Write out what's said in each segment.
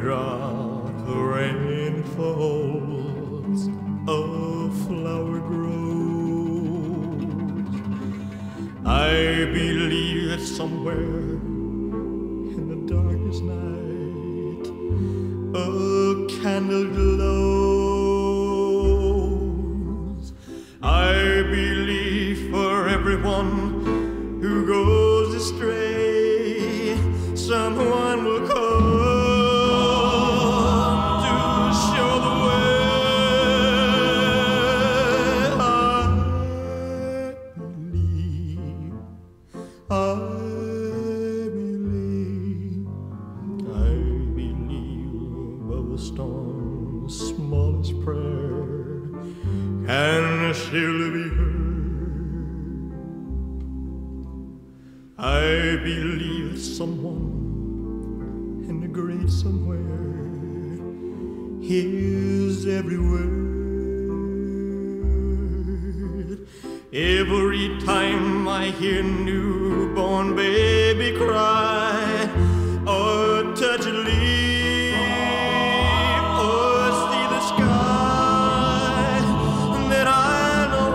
drop of rain falls, a flower grows. I believe that somewhere in the darkest night a candle glows. I believe for everyone who goes astray, someone will come to show the way. I believe of the storm's smallest prayer can still be heard. I believe that someone in the great somewhere hears every word. Every time I hear newborn baby cry, or touch a leaf, or see the sky, then I know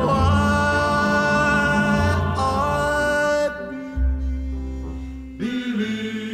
why I believe.